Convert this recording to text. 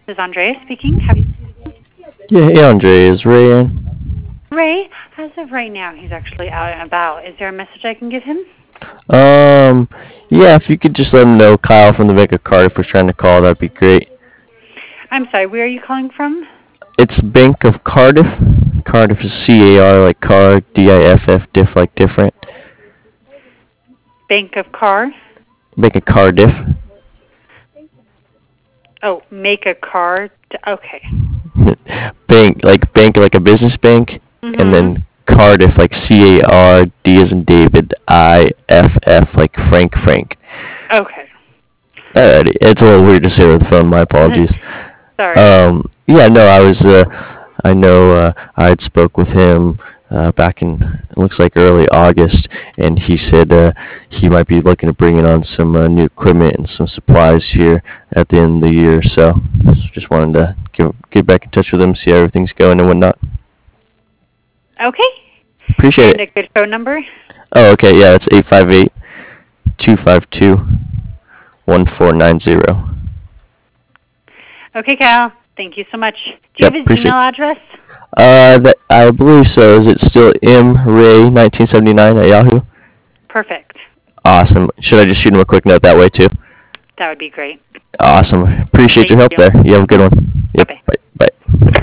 This is Andrea speaking. Yeah, hey Andre, is Ray in? Ray, as of right now, he's actually out and about. Is there a message I can give him? Um, yeah, if you could just let him know Kyle from the Bank of Cardiff was trying to call, that'd be great. I'm sorry, where are you calling from? It's Bank of Cardiff. Cardiff is C-A-R like car, D-I-F-F, diff like different. Bank of Car. Bank of Cardiff. Oh, make a car. Okay. Bank like a business bank, and Mm-hmm. then Cardiff like C-A-R-D as in David, I-F-F like Frank. Okay. Alrighty, it's a little weird to say over the phone, my apologies. Sorry. Yeah, no, I know, I had spoke with him back in, it looks like early August, and he said he might be looking to bring in on some new equipment and some supplies here at the end of the year. So just wanted to get back in touch with him, see how everything's going and whatnot. Okay. Appreciate And it. a good phone number? Oh, okay, yeah, it's 858-252-1490. Okay, Kyle. Thank you so much. Do you Yep, have his appreciate email it. address? That I believe so. Is it still mray1979 at Yahoo? Perfect. Awesome. Should I just shoot him a quick note that way too? That would be great. Awesome. Appreciate your Thank help you. there. You have a good one. Yep. Bye-bye. Bye. Bye.